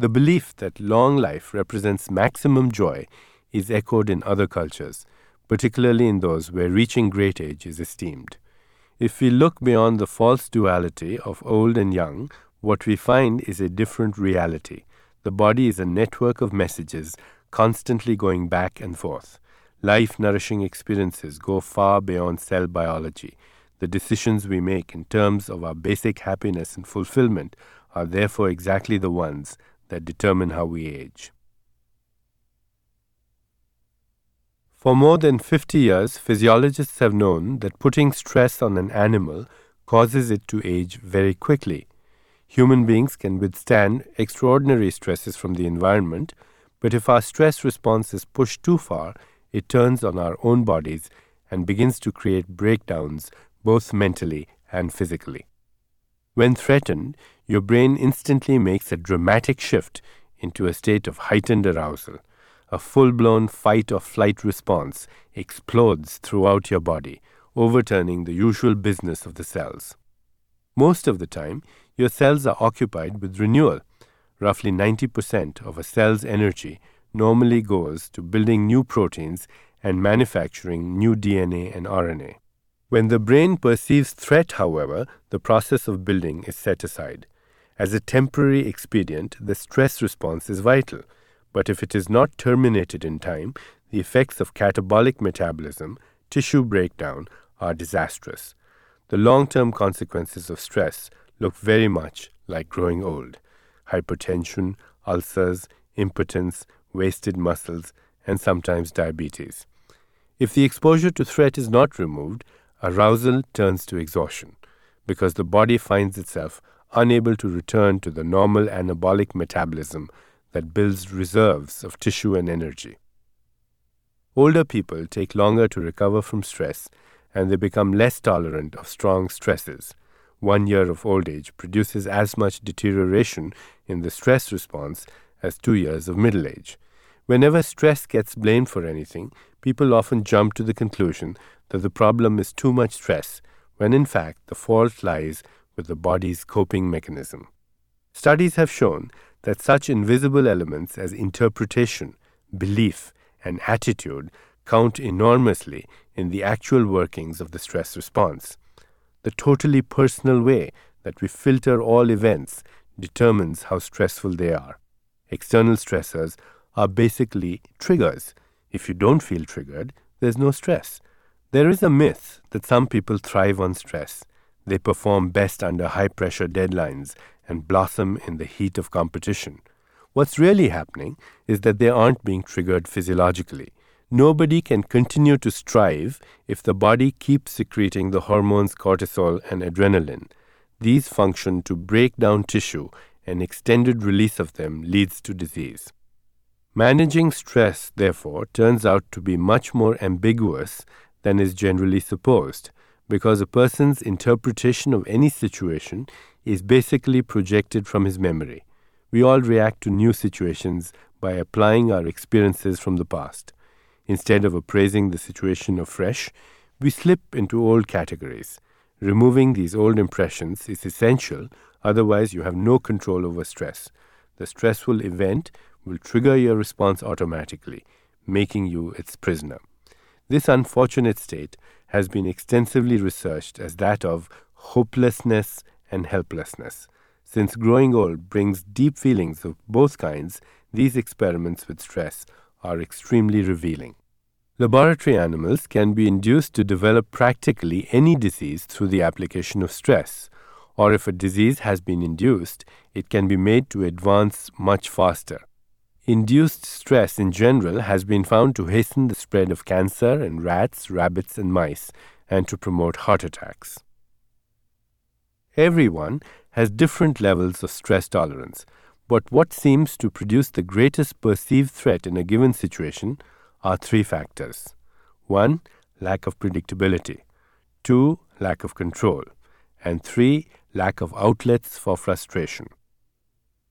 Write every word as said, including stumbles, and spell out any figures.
The belief that long life represents maximum joy is echoed in other cultures, particularly in those where reaching great age is esteemed. If we look beyond the false duality of old and young, what we find is a different reality. The body is a network of messages constantly going back and forth. Life-nourishing experiences go far beyond cell biology. The decisions we make in terms of our basic happiness and fulfillment are therefore exactly the ones that determine how we age. For more than fifty years, physiologists have known that putting stress on an animal causes it to age very quickly. Human beings can withstand extraordinary stresses from the environment, but if our stress response is pushed too far, it turns on our own bodies and begins to create breakdowns both mentally and physically. When threatened, your brain instantly makes a dramatic shift into a state of heightened arousal. A full-blown fight-or-flight response explodes throughout your body, overturning the usual business of the cells. Most of the time, your cells are occupied with renewal. Roughly ninety percent of a cell's energy normally goes to building new proteins and manufacturing new D N A and R N A. When the brain perceives threat, however, the process of building is set aside. As a temporary expedient, the stress response is vital, but if it is not terminated in time, the effects of catabolic metabolism, tissue breakdown, are disastrous. The long-term consequences of stress look very much like growing old. Hypertension, ulcers, impotence, wasted muscles, and sometimes diabetes. If the exposure to threat is not removed, arousal turns to exhaustion because the body finds itself unable to return to the normal anabolic metabolism that builds reserves of tissue and energy. Older people take longer to recover from stress and they become less tolerant of strong stresses. One year of old age produces as much deterioration in the stress response as two years of middle age. Whenever stress gets blamed for anything, people often jump to the conclusion that the problem is too much stress, when in fact the fault lies with the body's coping mechanism. Studies have shown that such invisible elements as interpretation, belief, and attitude count enormously in the actual workings of the stress response. The totally personal way that we filter all events determines how stressful they are. External stressors are basically triggers. If you don't feel triggered, there's no stress. There is a myth that some people thrive on stress. They perform best under high-pressure deadlines and blossom in the heat of competition. What's really happening is that they aren't being triggered physiologically. Nobody can continue to strive if the body keeps secreting the hormones cortisol and adrenaline. These function to break down tissue, and extended release of them leads to disease. Managing stress, therefore, turns out to be much more ambiguous than is generally supposed, because a person's interpretation of any situation is basically projected from his memory. We all react to new situations by applying our experiences from the past. Instead of appraising the situation afresh, we slip into old categories. Removing these old impressions is essential, otherwise you have no control over stress. The stressful event will trigger your response automatically, making you its prisoner. This unfortunate state has been extensively researched as that of hopelessness and helplessness. Since growing old brings deep feelings of both kinds, these experiments with stress are extremely revealing. Laboratory animals can be induced to develop practically any disease through the application of stress, or if a disease has been induced, it can be made to advance much faster. Induced stress in general has been found to hasten the spread of cancer in rats, rabbits, and mice, and to promote heart attacks. Everyone has different levels of stress tolerance, but what seems to produce the greatest perceived threat in a given situation are three factors. One, lack of predictability. Two, lack of control. And three, lack of outlets for frustration.